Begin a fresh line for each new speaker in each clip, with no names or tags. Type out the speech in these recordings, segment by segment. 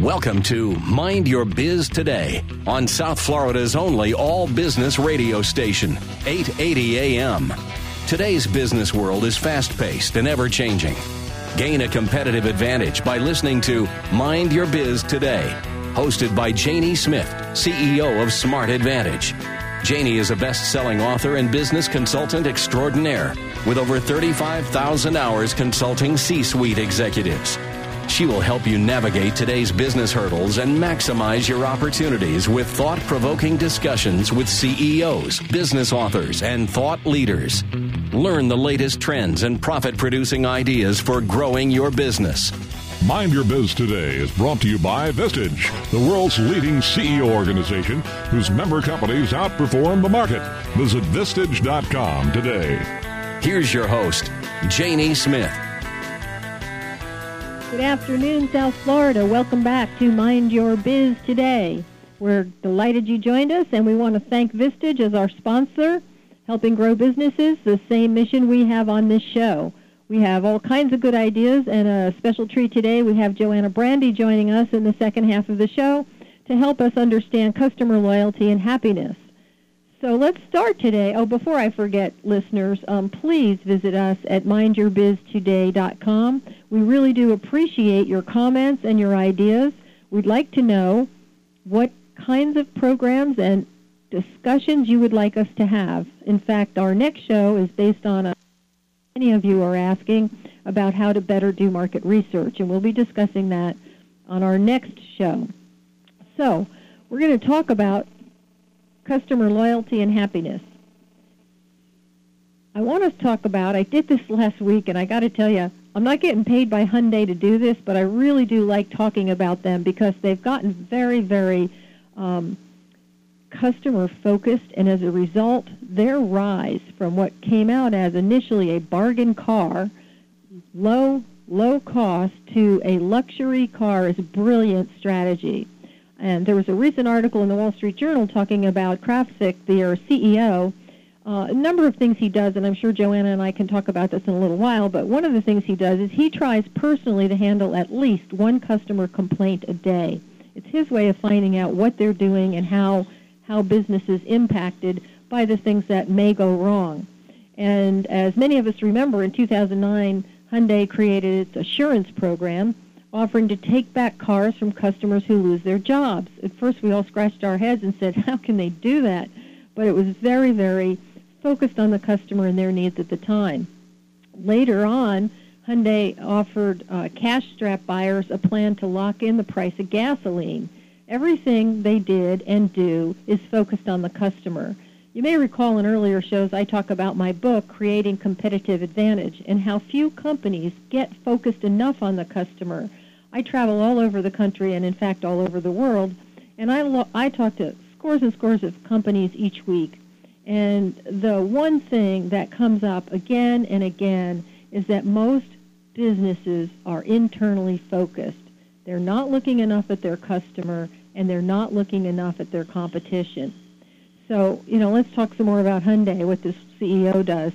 Welcome to Mind Your Biz Today on South Florida's only all-business radio station, 880 AM. Today's business world is fast-paced and ever-changing. Gain a competitive advantage by listening to Mind Your Biz Today, hosted by Janie Smith, CEO of Smart Advantage. Janie is a best-selling author and business consultant extraordinaire with over 35,000 hours consulting C-suite executives. She will help you navigate today's business hurdles and maximize your opportunities with thought-provoking discussions with CEOs, business authors, and thought leaders. Learn the latest trends and profit-producing ideas for growing your business.
Mind Your Biz Today is brought to you by Vistage, the world's leading CEO organization whose member companies outperform the market. Visit Vistage.com today.
Here's your host, Janie Smith.
Good afternoon, South Florida. Welcome back to Mind Your Biz Today. We're delighted you joined us, and we want to thank Vistage as our sponsor, helping grow businesses, the same mission we have on this show. We have all kinds of good ideas, and a special treat today. We have Joanna Brandy joining us in the second half of the show to help us understand customer loyalty and happiness. So let's start today. Oh, before I forget, listeners, please visit us at mindyourbiztoday.com. We really do appreciate your comments and your ideas. We'd like to know what kinds of programs and discussions you would like us to have. In fact, our next show is based on many of you are asking about how to better do market research, and we'll be discussing that on our next show. So we're going to talk about customer loyalty and happiness. I want to talk about, I did this last week, and I got to tell you, I'm not getting paid by Hyundai to do this, but I really do like talking about them because they've gotten very, very customer-focused, and as a result, their rise from what came out as initially a bargain car, low cost, to a luxury car is a brilliant strategy. And there was a recent article in the Wall Street Journal talking about Krafcik, their CEO, a number of things he does, and I'm sure Joanna and I can talk about this in a little while, but one of the things he does is he tries personally to handle at least one customer complaint a day. It's his way of finding out what they're doing and how business is impacted by the things that may go wrong. And as many of us remember, in 2009, Hyundai created its assurance program, offering to take back cars from customers who lose their jobs. At first, we all scratched our heads and said, how can they do that? But it was very, very focused on the customer and their needs at the time. Later on, Hyundai offered cash-strapped buyers a plan to lock in the price of gasoline. Everything they did and do is focused on the customer. You may recall in earlier shows I talk about my book, Creating Competitive Advantage, and how few companies get focused enough on the customer. I travel all over the country and, in fact, all over the world, and I talk to scores and scores of companies each week. And the one thing that comes up again and again is that most businesses are internally focused. They're not looking enough at their customer, and they're not looking enough at their competition. So, let's talk some more about Hyundai, what this CEO does.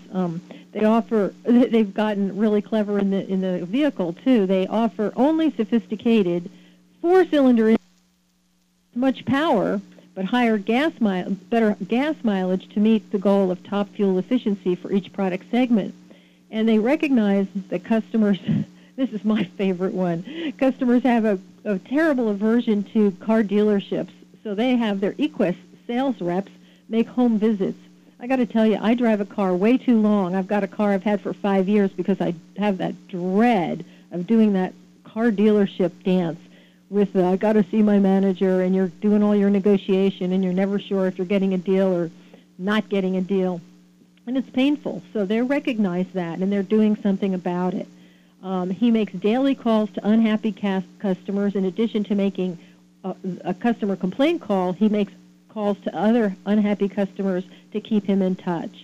They've gotten really clever in the vehicle, too. They offer only sophisticated four-cylinder, much power, but better gas mileage to meet the goal of top fuel efficiency for each product segment. And they recognize that customers, this is my favorite one, customers have a terrible aversion to car dealerships, so they have their eQuest sales reps make home visits. I got to tell you, I drive a car way too long. I've got a car I've had for 5 years because I have that dread of doing that car dealership dance with I got to see my manager, and you're doing all your negotiation, and you're never sure if you're getting a deal or not getting a deal. And it's painful. So they recognize that, and they're doing something about it. He makes daily calls to unhappy customers. In addition to making a customer complaint call, he makes calls to other unhappy customers to keep him in touch.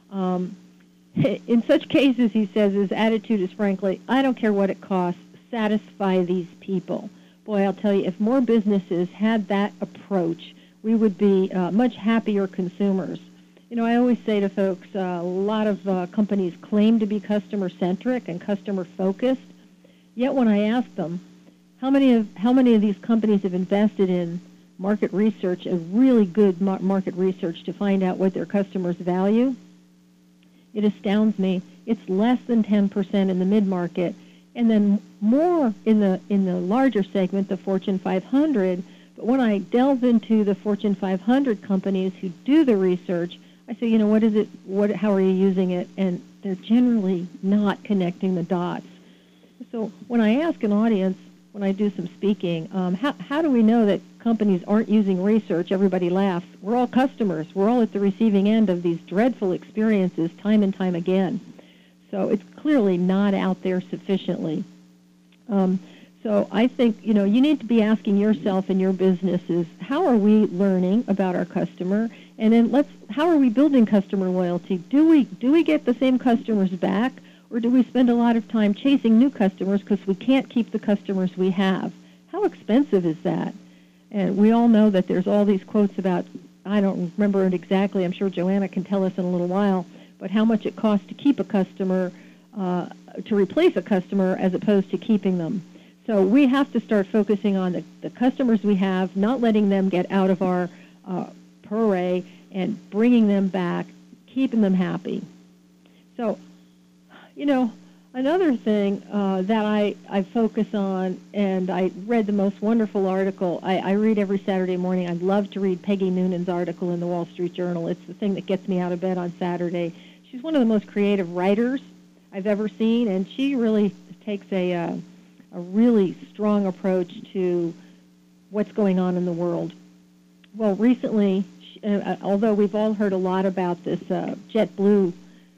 In such cases, he says, his attitude is frankly, I don't care what it costs, satisfy these people. Boy, I'll tell you, if more businesses had that approach, we would be much happier consumers. I always say to folks, a lot of companies claim to be customer-centric and customer-focused, yet when I ask them, How many of these companies have invested in market research, a really good market research to find out what their customers value? It astounds me. It's less than 10% in the mid-market, and then more in the larger segment, the Fortune 500. But when I delve into the Fortune 500 companies who do the research, I say, what is it? How are you using it? And they're generally not connecting the dots. So when I ask an audience, when I do some speaking, how do we know that companies aren't using research? Everybody laughs. We're all customers. We're all at the receiving end of these dreadful experiences time and time again. So it's clearly not out there sufficiently. So I think, you need to be asking yourself in your businesses, how are we learning about our customer? And then how are we building customer loyalty? Do we get the same customers back? Or do we spend a lot of time chasing new customers because we can't keep the customers we have? How expensive is that? And we all know that there's all these quotes about, I don't remember it exactly, I'm sure Joanna can tell us in a little while, but how much it costs to keep a customer, to replace a customer as opposed to keeping them. So we have to start focusing on the customers we have, not letting them get out of our purvey, and bringing them back, keeping them happy. So, another thing that I focus on, and I read the most wonderful article. I read every Saturday morning. I love to read Peggy Noonan's article in the Wall Street Journal. It's the thing that gets me out of bed on Saturday. She's one of the most creative writers I've ever seen, and she really takes a really strong approach to what's going on in the world. Well, recently, although we've all heard a lot about this JetBlue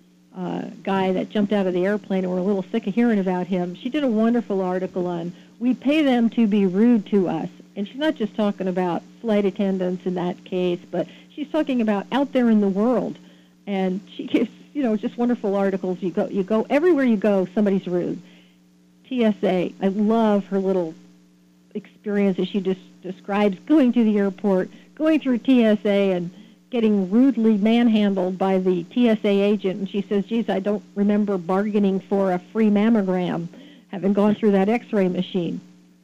guy that jumped out of the airplane, and we're a little sick of hearing about him, she did a wonderful article on, we pay them to be rude to us. And she's not just talking about flight attendants in that case, but she's talking about out there in the world. And she gives, just wonderful articles. You go everywhere you go, somebody's rude. TSA, I love her little experience as she just describes going to the airport, going through TSA and getting rudely manhandled by the TSA agent. And she says, geez, I don't remember bargaining for a free mammogram, having gone through that x-ray machine.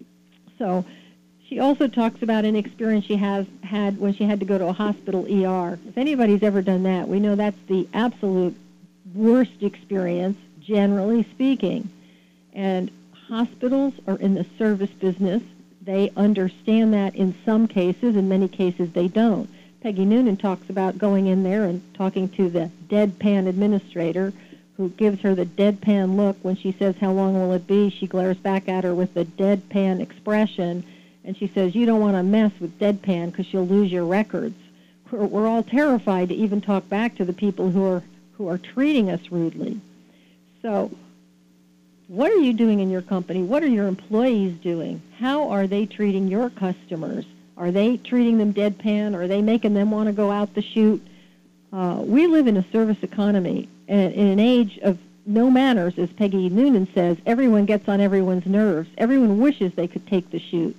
So she also talks about an experience she has had when she had to go to a hospital ER. If anybody's ever done that, we know that's the absolute worst experience, generally speaking. And hospitals are in the service business. They understand that in some cases. In many cases, they don't. Peggy Noonan talks about going in there and talking to the deadpan administrator, who gives her the deadpan look when she says, how long will it be? She glares back at her with the deadpan expression, and she says, you don't want to mess with deadpan because you'll lose your records. We're all terrified to even talk back to the people who are treating us rudely. So what are you doing in your company? What are your employees doing? How are they treating your customers? Are they treating them deadpan? Are they making them want to go out the chute? We live in a service economy, and in an age of no manners, as Peggy Noonan says, everyone gets on everyone's nerves. Everyone wishes they could take the chute.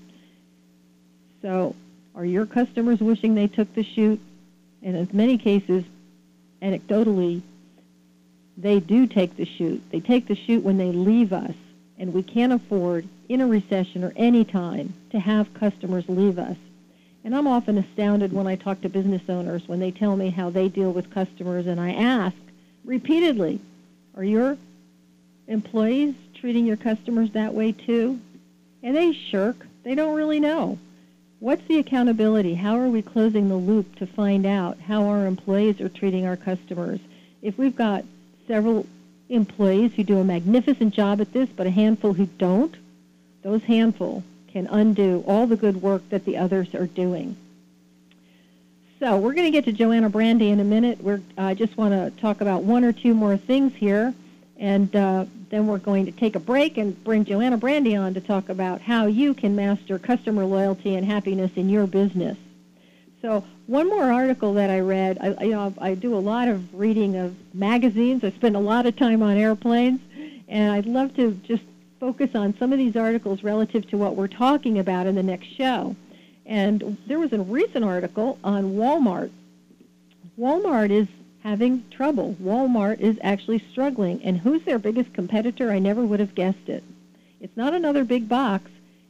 So are your customers wishing they took the chute? And in many cases, anecdotally, they do take the chute. They take the chute when they leave us, and we can't afford, in a recession or any time, to have customers leave us. And I'm often astounded when I talk to business owners when they tell me how they deal with customers, and I ask repeatedly, are your employees treating your customers that way too? And they shirk. They don't really know. What's the accountability? How are we closing the loop to find out how our employees are treating our customers? If we've got several employees who do a magnificent job at this, but a handful who don't, those handful can undo all the good work that the others are doing. So we're going to get to Joanna Brandy in a minute. I just want to talk about one or two more things here, and then we're going to take a break and bring Joanna Brandy on to talk about how you can master customer loyalty and happiness in your business. So one more article that I read, I do a lot of reading of magazines. I spend a lot of time on airplanes, and I'd love to just focus on some of these articles relative to what we're talking about in the next show. And there was a recent article on Walmart. Walmart is having trouble. Walmart is actually struggling. And who's their biggest competitor? I never would have guessed it. It's not another big box.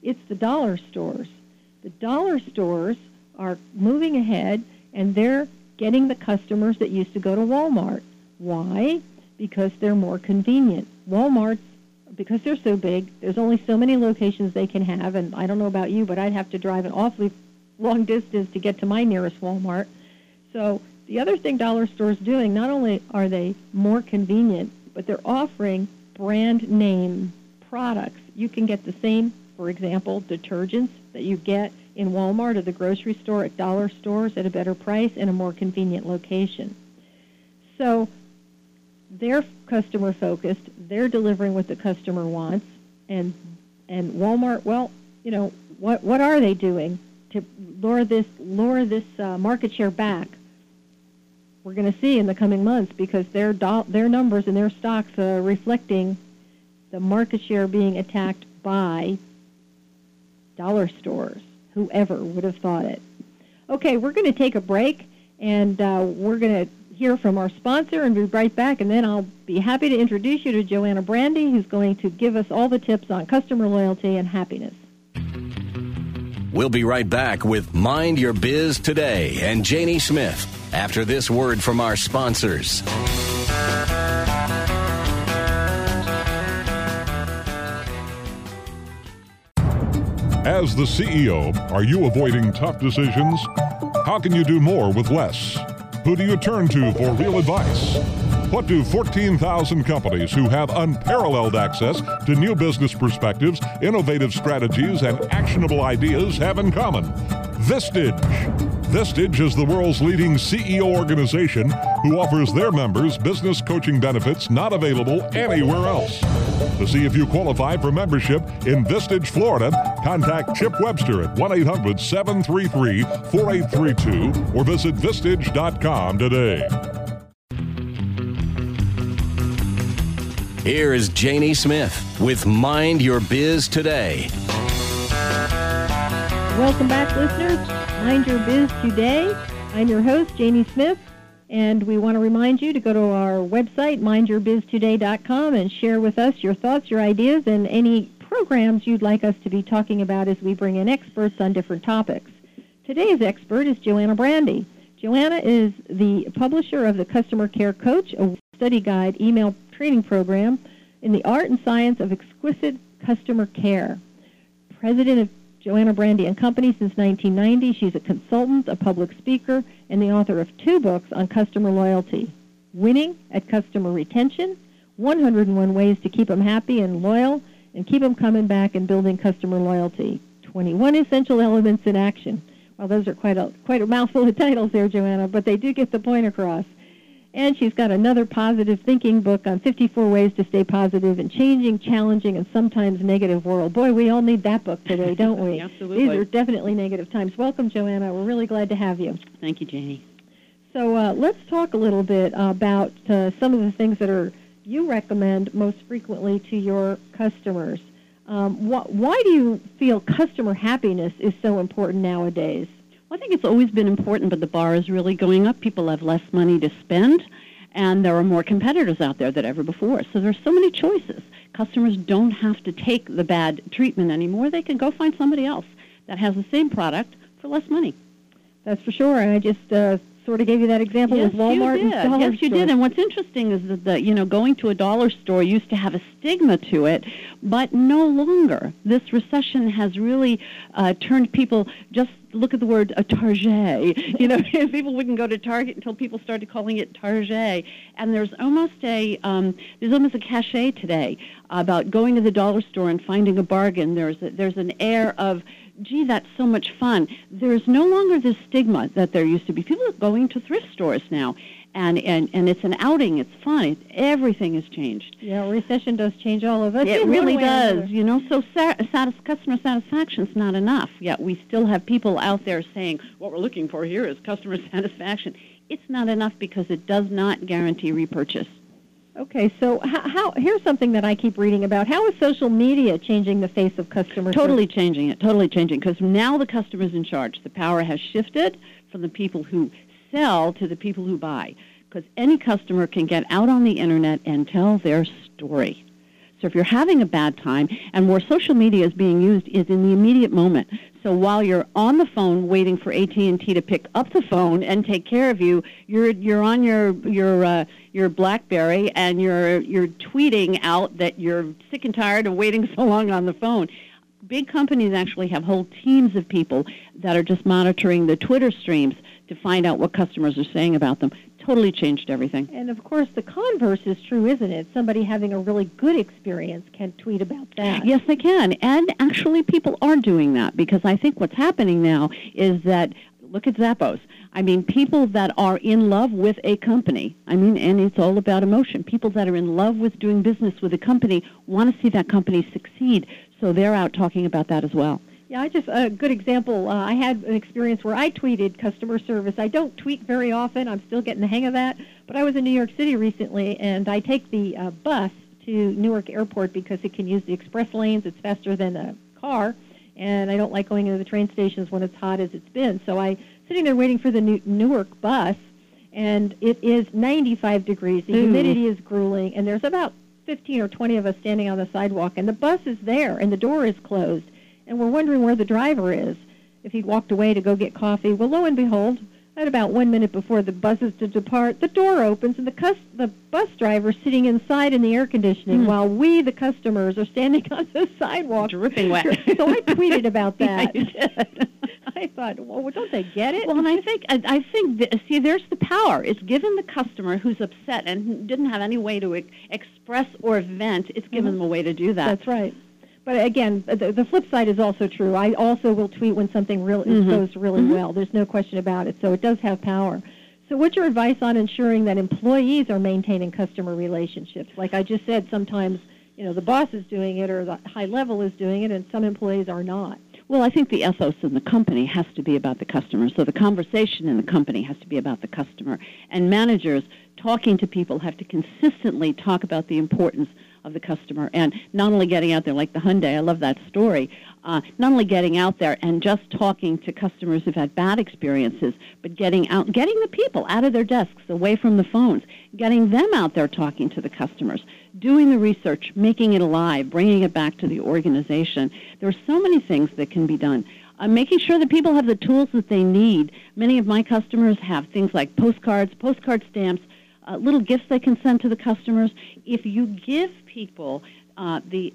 It's the dollar stores. The dollar stores are moving ahead, and they're getting the customers that used to go to Walmart. Why? Because they're more convenient. Walmart's, because they're so big, there's only so many locations they can have, and I don't know about you, but I'd have to drive an awfully long distance to get to my nearest Walmart. So the other thing dollar stores doing, not only are they more convenient, but they're offering brand name products. You can get the same, for example, detergents that you get in Walmart or the grocery store at dollar stores at a better price in a more convenient location. So they're customer focused, they're delivering what the customer wants, and Walmart, well, you know, what are they doing to lure this market share back? We're going to see in the coming months, because their numbers and their stocks are reflecting the market share being attacked by dollar stores. Whoever would have thought it. Okay, we're going to take a break, and we're going to hear from our sponsor and be right back, and then I'll be happy to introduce you to Joanna Brandy, who's going to give us all the tips on customer loyalty and happiness.
We'll be right back with Mind Your Biz Today and Janie Smith after this word from our sponsors.
As the CEO, are you avoiding tough decisions? How can you do more with less? Who do you turn to for real advice? What do 14,000 companies who have unparalleled access to new business perspectives, innovative strategies, and actionable ideas have in common? Vistage. Vistage is the world's leading CEO organization who offers their members business coaching benefits not available anywhere else. To see if you qualify for membership in Vistage, Florida, contact Chip Webster at 1-800-733-4832 or visit Vistage.com today.
Here is Janie Smith with Mind Your Biz Today.
Welcome back, listeners. Mind Your Biz Today. I'm your host, Janie Smith, and we want to remind you to go to our website, mindyourbiztoday.com, and share with us your thoughts, your ideas, and any programs you'd like us to be talking about as we bring in experts on different topics. Today's expert is Joanna Brandy. Joanna is the publisher of the Customer Care Coach, a study guide email training program in the art and science of exquisite customer care. President of Joanna Brandy and Company since 1990. She's a consultant, a public speaker, and the author of 2 books on customer loyalty: Winning at Customer Retention, 101 Ways to Keep Them Happy and Loyal, and Keep Them Coming Back and Building Customer Loyalty, 21 Essential Elements in Action. Well, those are quite a mouthful of titles there, Joanna, but they do get the point across. And she's got another positive thinking book on 54 ways to stay positive in changing, challenging, and sometimes negative world. Boy, we all need that book today, don't we?
Absolutely.
These are definitely negative times. Welcome, Joanna. We're really glad to have you.
Thank you, Janie.
So let's talk a little bit about some of the things that you recommend most frequently to your customers. Why do you feel customer happiness is so important nowadays?
Well, I think it's always been important, but the bar is really going up. People have less money to spend, and there are more competitors out there than ever before. So there's so many choices. Customers don't have to take the bad treatment anymore. They can go find somebody else that has the same product for less money.
That's for sure. And I just sort of gave you that example with Walmart and dollar
Yes, you did. And what's interesting is that going to a dollar store used to have a stigma to it, but no longer. This recession has really turned people. Just look at the word Target. People wouldn't go to Target until people started calling it Target. And there's almost a cachet today about going to the dollar store and finding a bargain. There's an air of, gee, that's so much fun. There's no longer this stigma that there used to be. People are going to thrift stores now, and it's an outing. It's fun. Everything has changed.
Yeah, recession does change all of us.
It really does. So customer satisfaction's not enough. Yet we still have people out there saying, what we're looking for here is customer satisfaction. It's not enough because it does not guarantee repurchase.
Okay, so here's something that I keep reading about. How is social media changing the face of customer service?
Totally changing, because now the customer's in charge. The power has shifted from the people who sell to the people who buy, because any customer can get out on the Internet and tell their story. So if you're having a bad time, and where social media is being used is in the immediate moment. So while you're on the phone waiting for AT&T to pick up the phone and take care of you, you're on your BlackBerry and you're tweeting out that you're sick and tired of waiting so long on the phone. Big companies actually have whole teams of people that are just monitoring the Twitter streams to find out what customers are saying about them. Totally changed everything.
And, of course, the converse is true, isn't it? Somebody having a really good experience can tweet about that.
Yes, they can. And actually people are doing that, because I think what's happening now is that, look at Zappos. I mean, people that are in love with a company, and it's all about emotion. People that are in love with doing business with a company want to see that company succeed, so they're out talking about that as well.
Yeah, a good example. I had an experience where I tweeted customer service. I don't tweet very often. I'm still getting the hang of that. But I was in New York City recently, and I take the bus to Newark Airport because it can use the express lanes. It's faster than a car, and I don't like going into the train stations when it's hot as it's been. So I'm sitting there waiting for the Newark bus, and it is 95 degrees. The humidity is grueling, and there's about 15 or 20 of us standing on the sidewalk, and the bus is there, and the door is closed. And we're wondering where the driver is, if he'd walked away to go get coffee. Well, lo and behold, at about 1 minute before the bus is to depart, the door opens and the bus driver's sitting inside in the air conditioning while we, the customers, are standing on the sidewalk.
Dripping wet.
So I tweeted about that.
Yeah, you did.
I thought, well, don't they get it?
Well, and I think there's the power. It's given the customer who's upset and didn't have any way to express or vent, it's given them a way to do that.
That's right. But again, the flip side is also true. I also will tweet when something goes really well. There's no question about it. So it does have power. So what's your advice on ensuring that employees are maintaining customer relationships? Like I just said, sometimes the boss is doing it or the high level is doing it, and some employees are not.
Well, I think the ethos in the company has to be about the customer. So the conversation in the company has to be about the customer. And managers talking to people have to consistently talk about the importance of the customer, and not only getting out there like the Hyundai, I love that story, not only getting out there and just talking to customers who've had bad experiences, but getting the people out of their desks, away from the phones, getting them out there talking to the customers, doing the research, making it alive, bringing it back to the organization. There are so many things that can be done. Making sure that people have the tools that they need. Many of my customers have things like postcard stamps, little gifts they can send to the customers. If you give people the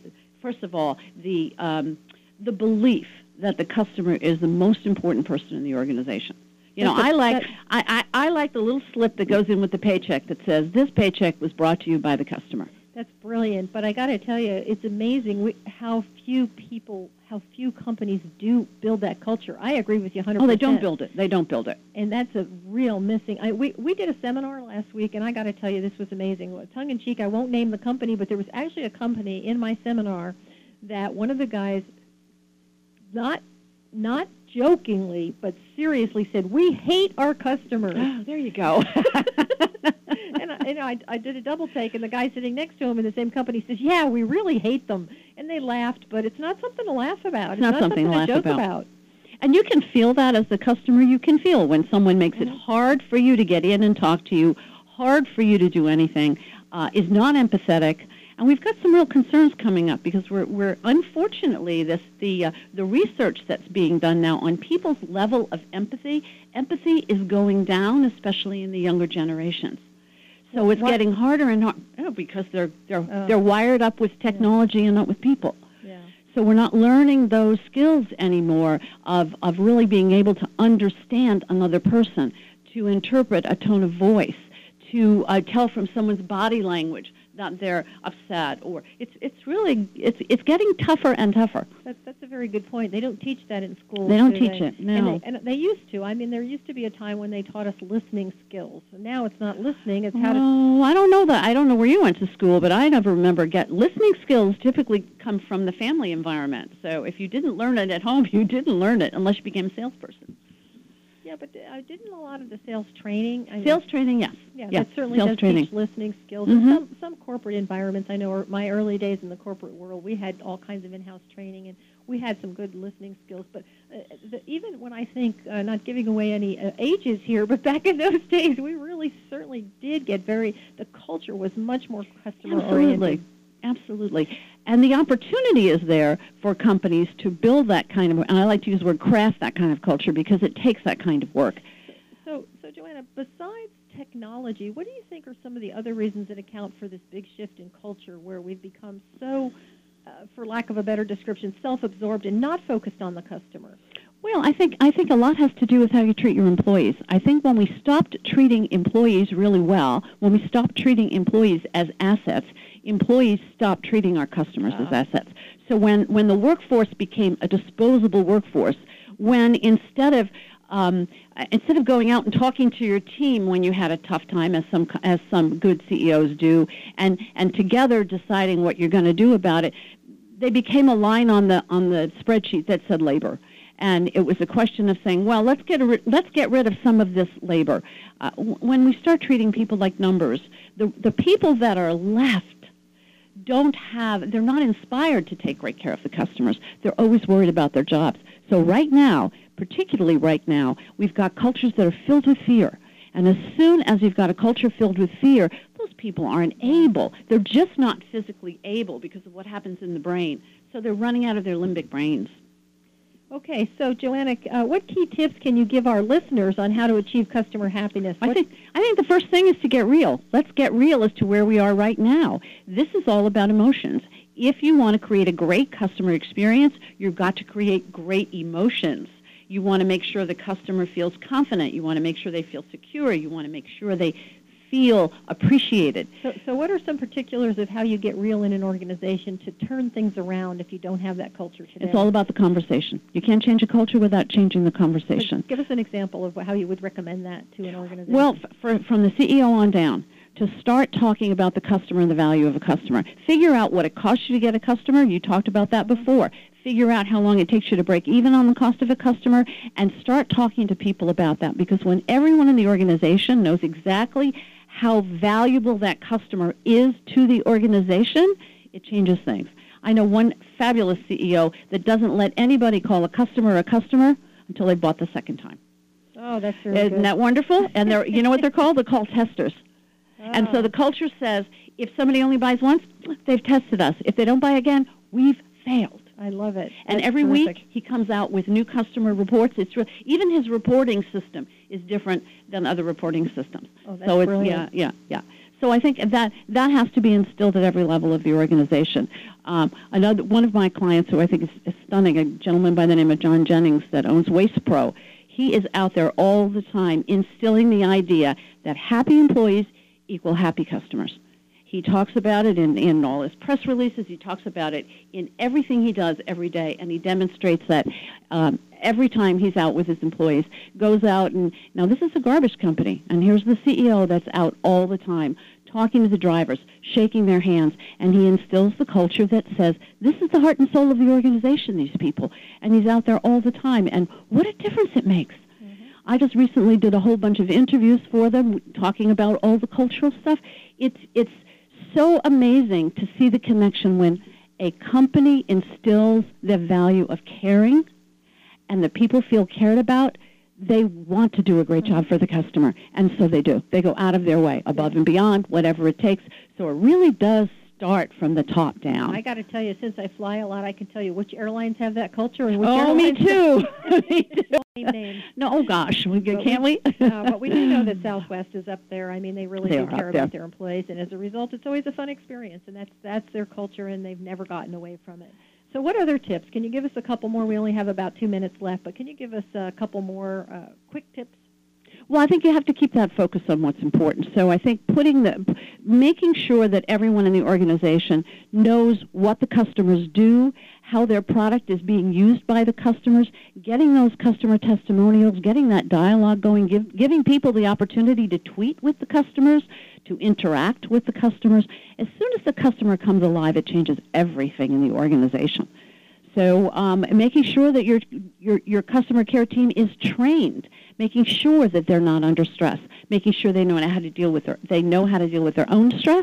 belief that the customer is the most important person in the organization. I like the little slip that goes in with the paycheck that says, this paycheck was brought to you by the customer.
That's brilliant, but I got to tell you, it's amazing how few companies do build that culture. I agree with you 100%.
Oh, they don't build it.
And that's a real missing. We did a seminar last week, and I got to tell you, this was amazing. Tongue-in-cheek, I won't name the company, but there was actually a company in my seminar that one of the guys, not jokingly, but seriously said, we hate our customers.
Oh, there you go.
And I did a double take, and the guy sitting next to him in the same company says, yeah, we really hate them. And they laughed, but it's not something to laugh about. It's
not something to
laugh
joke
about.
And you can feel that as the customer. You can feel when someone makes it hard for you to get in and talk to you, hard for you to do anything, is not empathetic. And we've got some real concerns coming up because we're unfortunately the research that's being done now on people's level of empathy is going down, especially in the younger generations. So it's getting harder and harder because they're wired up with technology and not with people.
Yeah.
So we're not learning those skills anymore of really being able to understand another person, to interpret a tone of voice, to tell from someone's body language that they're upset, or it's getting tougher and tougher.
That's a very good point. They don't teach that in school.
They don't teach it. No,
and they used to. I mean, there used to be a time when they taught us listening skills. And now it's not listening; it's how to.
Oh, I don't know that. I don't know where you went to school, but I never remember listening skills. Typically come from the family environment. So if you didn't learn it at home, you didn't learn it unless you became a salesperson.
Yeah, but didn't a lot of the sales training?
Training, yes.
Yeah, that certainly
sales
does
training.
Teach listening skills. Mm-hmm. Some corporate environments, I know, my early days in the corporate world, we had all kinds of in-house training, and we had some good listening skills. But even when I think, not giving away any ages here, but back in those days, we really certainly did get the culture was much more customer-oriented.
Absolutely. And the opportunity is there for companies to build that kind of, and I like to use the word craft, that kind of culture, because it takes that kind of work.
So Joanna, besides technology, what do you think are some of the other reasons that account for this big shift in culture where we've become so, for lack of a better description, self-absorbed and not focused on the customer?
Well, I think a lot has to do with how you treat your employees. I think when we stopped treating employees really well, when we stopped treating employees as assets, employees stopped treating our customers as assets. So when the workforce became a disposable workforce, when instead of going out and talking to your team when you had a tough time, as some good CEOs do, and together deciding what you're going to do about it, they became a line on the spreadsheet that said labor. And it was a question of saying, well, let's get rid of some of this labor. When we start treating people like numbers, the people that are left they're not inspired to take great care of the customers. They're always worried about their jobs. So right now, particularly right now, we've got cultures that are filled with fear. And as soon as you've got a culture filled with fear, those people aren't able. They're just not physically able because of what happens in the brain. So they're running out of their limbic brains.
Okay, so Joanna, what key tips can you give our listeners on how to achieve customer happiness?
I think the first thing is to get real. Let's get real as to where we are right now. This is all about emotions. If you want to create a great customer experience, you've got to create great emotions. You want to make sure the customer feels confident. You want to make sure they feel secure. You want to make sure they feel appreciated.
So what are some particulars of how you get real in an organization to turn things around if you don't have that culture today?
It's all about the conversation. You can't change a culture without changing the conversation.
But give us an example of how you would recommend that to an organization.
Well, from the CEO on down, to start talking about the customer and the value of a customer. Figure out what it costs you to get a customer. You talked about that before. Figure out how long it takes you to break even on the cost of a customer, and start talking to people about that, because when everyone in the organization knows exactly how valuable that customer is to the organization, it changes things. I know one fabulous CEO that doesn't let anybody call a customer until they bought the second time.
Oh, that's really
Isn't that wonderful? And they're, you know what they're called? They're called testers. Oh. And so the culture says, if somebody only buys once, they've tested us. If they don't buy again, we've failed.
I love it.
And every week he comes out with new customer reports. Even his reporting system is different than other reporting systems.
Oh, that's brilliant.
Yeah. So I think that has to be instilled at every level of the organization. One of my clients, who I think is stunning, a gentleman by the name of John Jennings that owns Waste Pro, he is out there all the time instilling the idea that happy employees equal happy customers. He talks about it in all his press releases. He talks about it in everything he does every day, and he demonstrates that every time he's out with his employees, goes out and, now this is a garbage company, and here's the CEO that's out all the time, talking to the drivers, shaking their hands, and he instills the culture that says, this is the heart and soul of the organization, these people, and he's out there all the time, and what a difference it makes. I just recently did a whole bunch of interviews for them, talking about all the cultural stuff. It's so amazing to see the connection when a company instills the value of caring and the people feel cared about. They want to do a great job for the customer, and so they do. They go out of their way, above and beyond, whatever it takes. So it really does start from the top down.
I got to tell you, since I fly a lot, I can tell you which airlines have that culture and which
me too. Me too.
Names.
No, oh gosh, can't we?
But we do know that Southwest is up there. I mean, they really do care about their employees, and as a result, it's always a fun experience, and that's their culture, and they've never gotten away from it. So what other tips? Can you give us a couple more? We only have about 2 minutes left, but can you give us a couple more quick tips?
Well, I think you have to keep that focus on what's important. So I think making sure that everyone in the organization knows what the customers do, how their product is being used by the customers, getting those customer testimonials, getting that dialogue going, giving people the opportunity to tweet with the customers, to interact with the customers. As soon as the customer comes alive, it changes everything in the organization. So making sure that your customer care team is trained, making sure that they're not under stress, making sure they know how to deal with their own stress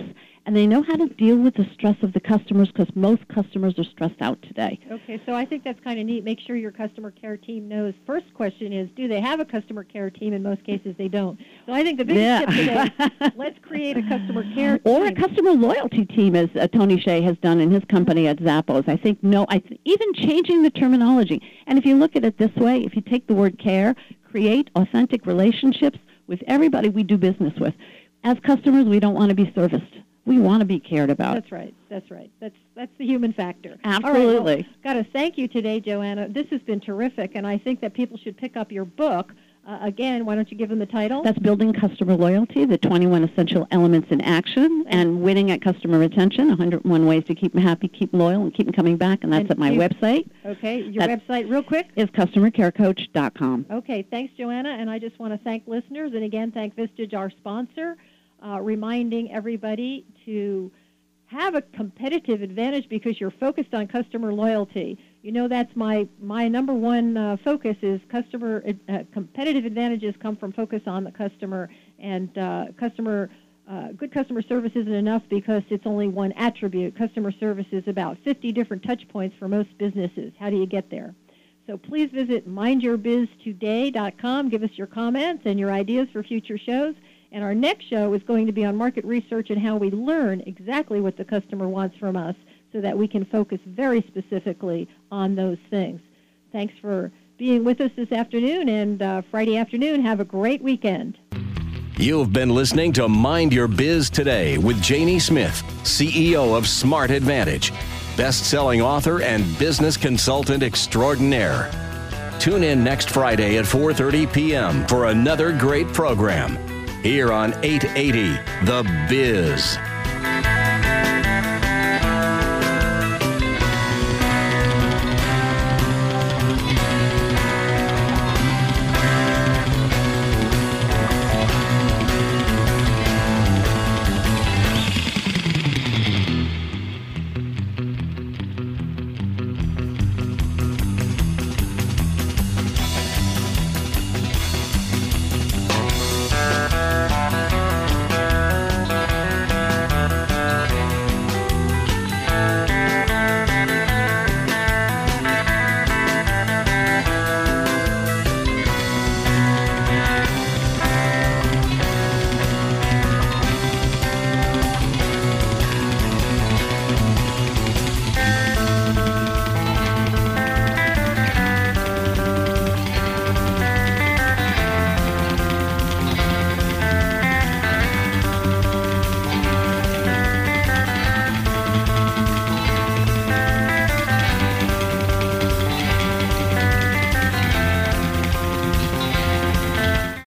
and they know how to deal with the stress of the customers because most customers are stressed out today.
Okay, so I think that's kind of neat. Make sure your customer care team knows. First question is, do they have a customer care team? In most cases, they don't. So I think the biggest tip today is let's create a customer care team.
Or a customer loyalty team, as Tony Shea has done in his company at Zappos. I think, even changing the terminology. And if you look at it this way, if you take the word care, create authentic relationships with everybody we do business with. As customers, we don't want to be serviced. We want to be cared about.
That's right. That's the human factor.
Absolutely.
All right, well, got to thank you today, Joanna. This has been terrific, and I think that people should pick up your book. Again, why don't you give them the title?
That's Building Customer Loyalty, the 21 Essential Elements in Action, and Winning at Customer Retention, 101 Ways to Keep them happy, keep them loyal, and keep them coming back, and that's at my website.
Okay, your website, real quick?
Is customercarecoach.com.
Okay, thanks, Joanna, and I just want to thank listeners, and again, thank Vistage, our sponsor, reminding everybody to have a competitive advantage because you're focused on customer loyalty. You know, that's my number one focus is competitive advantages come from focus on the customer, and good customer service isn't enough because it's only one attribute. Customer service is about 50 different touch points for most businesses. How do you get there? So please visit mindyourbiztoday.com. Give us your comments and your ideas for future shows. And our next show is going to be on market research and how we learn exactly what the customer wants from us so that we can focus very specifically on those things. Thanks for being with us this afternoon, and Friday afternoon, have a great weekend.
You've been listening to Mind Your Biz Today with Janie Smith, CEO of Smart Advantage, best-selling author and business consultant extraordinaire. Tune in next Friday at 4:30 p.m. for another great program here on 880 The Biz.